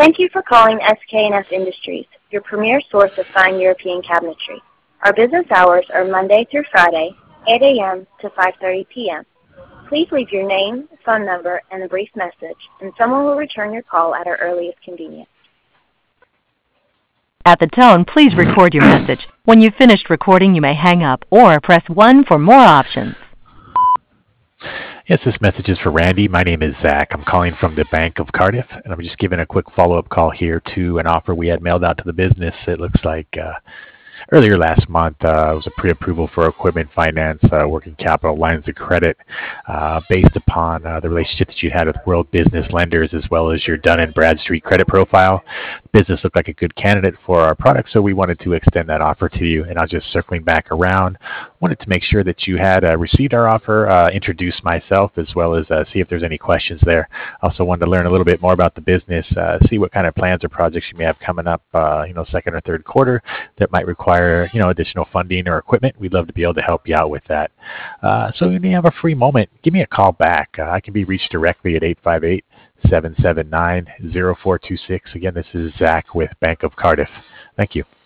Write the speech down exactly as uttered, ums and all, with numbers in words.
Thank you for calling S K and S Industries, your premier source of fine European cabinetry. Our business hours are Monday through Friday, eight A M to five thirty P M Please leave your name, phone number, and a brief message, and someone will return your call at our earliest convenience. At the tone, please record your message. When you've finished recording, you may hang up or press one for more options. Yes, this message is for Randy. My name is Zach. I'm calling from the Bank of Cardiff, and I'm just giving a quick follow-up call here to an offer we had mailed out to the business. It looks like uh, earlier last month uh, it was a pre-approval for equipment finance, uh, working capital lines of credit, uh, based upon uh, the relationship that you had with World Business Lenders as well as your Dun and Bradstreet credit profile. The business looked like a good candidate for our product, so we wanted to extend that offer to you. And I was just circling back around. Wanted to make sure that you had uh, received our offer, uh, introduce myself, as well as uh, see if there's any questions there. Also wanted to learn a little bit more about the business, uh, see what kind of plans or projects you may have coming up, uh, you know, second or third quarter that might require, you know, additional funding or equipment. We'd love to be able to help you out with that. Uh, so when you have a free moment, give me a call back. Uh, I can be reached directly at eight five eight, seven seven nine, zero four two six. Again, this is Zach with Bank of Cardiff. Thank you.